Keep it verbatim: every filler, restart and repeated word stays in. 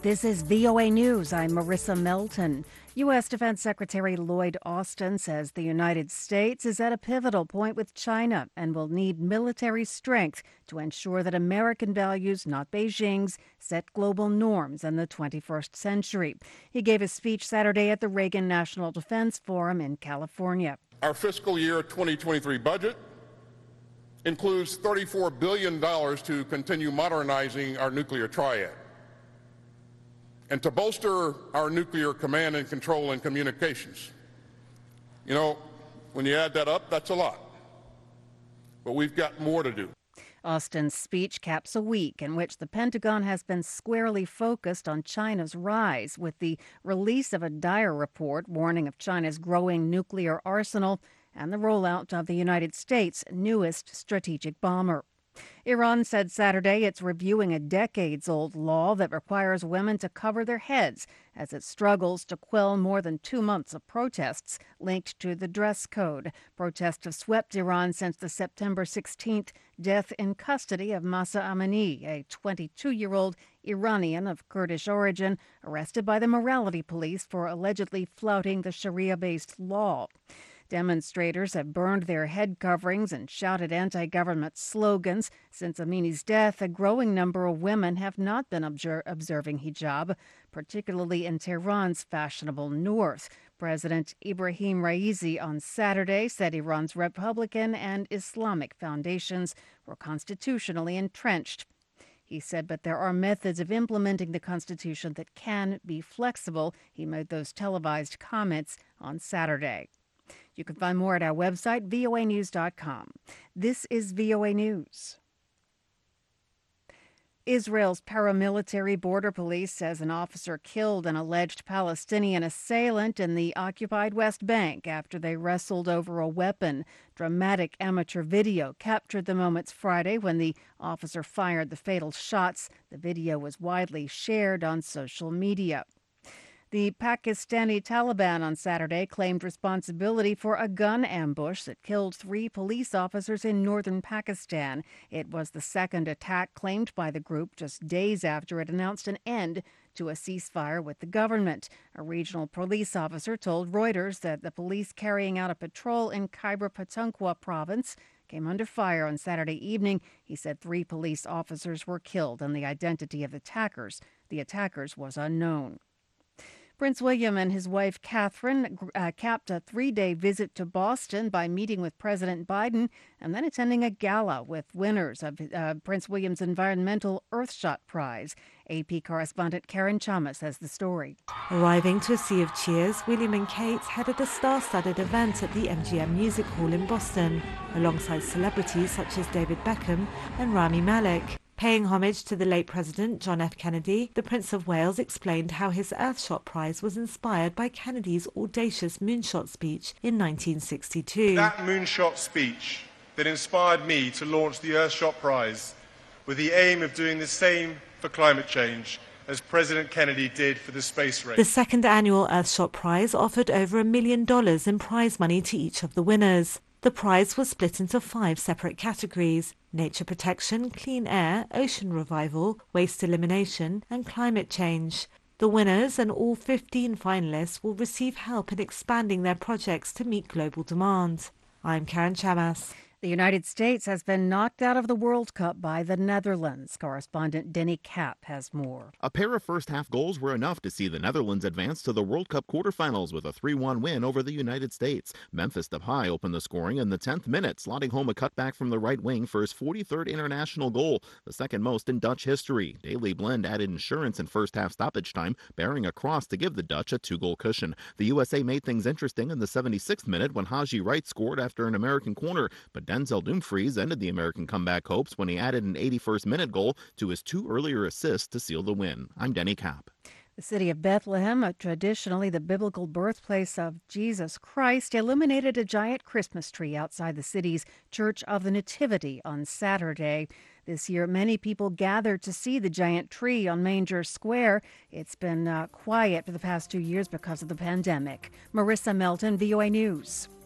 This is V O A News. I'm Marissa Melton. U S. Defense Secretary Lloyd Austin says the United States is at a pivotal point with China and will need military strength to ensure that American values, not Beijing's, set global norms in the twenty-first century. He gave a speech Saturday at the Reagan National Defense Forum in California. Our fiscal year twenty twenty-three budget includes thirty-four billion dollars to continue modernizing our nuclear triad and to bolster our nuclear command and control and communications. You know, when you add that up, that's a lot. But we've got more to do. Austin's speech caps a week in which the Pentagon has been squarely focused on China's rise, with the release of a dire report warning of China's growing nuclear arsenal and the rollout of the United States' newest strategic bomber. Iran said Saturday it's reviewing a decades-old law that requires women to cover their heads as it struggles to quell more than two months of protests linked to the dress code. Protests have swept Iran since the September sixteenth death in custody of Mahsa Amini, a twenty-two-year-old Iranian of Kurdish origin, arrested by the morality police for allegedly flouting the Sharia-based law. Demonstrators have burned their head coverings and shouted anti-government slogans. Since Amini's death, a growing number of women have not been obser- observing hijab, particularly in Tehran's fashionable north. President Ibrahim Raisi on Saturday said Iran's Republican and Islamic foundations were constitutionally entrenched. He said, but there are methods of implementing the Constitution that can be flexible. He made those televised comments on Saturday. You can find more at our website, V O A news dot com. This is V O A News. Israel's paramilitary border police says an officer killed an alleged Palestinian assailant in the occupied West Bank after they wrestled over a weapon. Dramatic amateur video captured the moments Friday when the officer fired the fatal shots. The video was widely shared on social media. The Pakistani Taliban on Saturday claimed responsibility for a gun ambush that killed three police officers in northern Pakistan. It was the second attack claimed by the group just days after it announced an end to a ceasefire with the government. A regional police officer told Reuters that the police carrying out a patrol in Khyber Pakhtunkhwa province came under fire on Saturday evening. He said three police officers were killed and the identity of the attackers, the attackers was unknown. Prince William and his wife Catherine uh, capped a three-day visit to Boston by meeting with President Biden and then attending a gala with winners of uh, Prince William's Environmental Earthshot Prize. A P correspondent Karen Chamas has the story. Arriving to a sea of cheers, William and Kate headed a star-studded event at the M G M Music Hall in Boston, alongside celebrities such as David Beckham and Rami Malek. Paying homage to the late President John F. Kennedy, the Prince of Wales explained how his Earthshot Prize was inspired by Kennedy's audacious moonshot speech in nineteen sixty-two. That moonshot speech that inspired me to launch the Earthshot Prize with the aim of doing the same for climate change as President Kennedy did for the space race. The second annual Earthshot Prize offered over a million dollars in prize money to each of the winners. The prize was split into five separate categories: nature protection, clean air, ocean revival, waste elimination, and climate change. The winners and all fifteen finalists will receive help in expanding their projects to meet global demand. I'm Karen Chamas. The United States has been knocked out of the World Cup by the Netherlands. Correspondent Denny Kapp has more. A pair of first-half goals were enough to see the Netherlands advance to the World Cup quarterfinals with a three one win over the United States. Memphis Depay opened the scoring in the tenth minute, slotting home a cutback from the right wing for his forty-third international goal, the second most in Dutch history. Daley Blind added insurance in first-half stoppage time, bearing a cross to give the Dutch a two-goal cushion. The U S A made things interesting in the seventy-sixth minute when Haji Wright scored after an American corner, but Denzel Dumfries ended the American comeback hopes when he added an eighty-first minute goal to his two earlier assists to seal the win. I'm Denny Kapp. The city of Bethlehem, traditionally the biblical birthplace of Jesus Christ, illuminated a giant Christmas tree outside the city's Church of the Nativity on Saturday. This year, many people gathered to see the giant tree on Manger Square. It's been uh, quiet for the past two years because of the pandemic. Marissa Melton, V O A News.